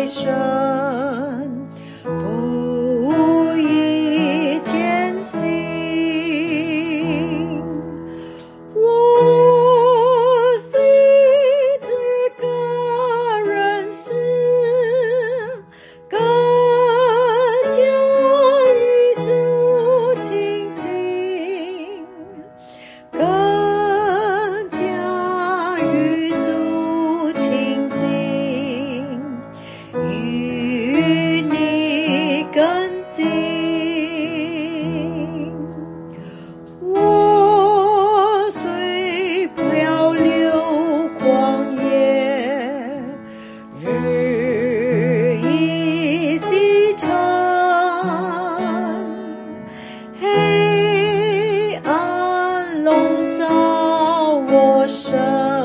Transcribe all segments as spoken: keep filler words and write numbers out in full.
太深，不以前行。我虽知个人事，更加与主亲近，更加与主亲近，与你更近。我虽漂流旷野，日益西沉，黑暗笼罩我身，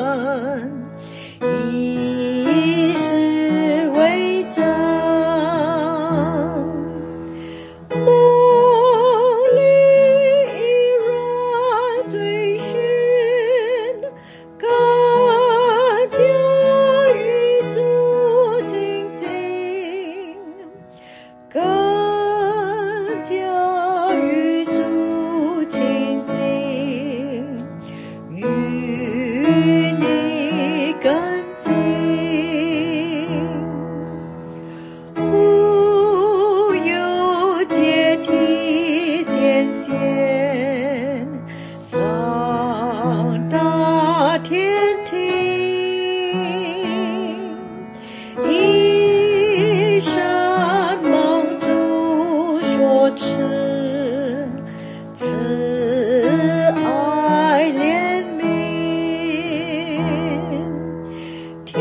以是为证。梦里依然追寻，更加与主亲近，更加与主亲近，与你更近。无有阶梯显现，上大天庭，一生蒙主所赐，慈爱怜悯，天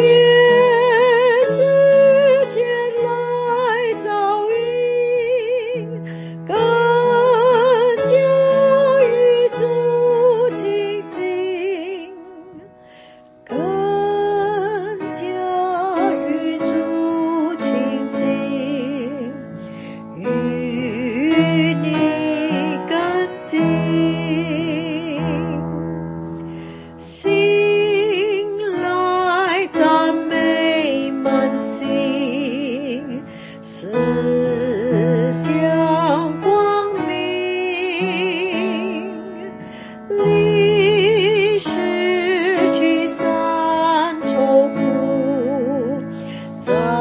使前来照应，更加与主亲近，更加与主亲近，与你更近。醒来赞美满心，思想光明，离失去散愁苦，在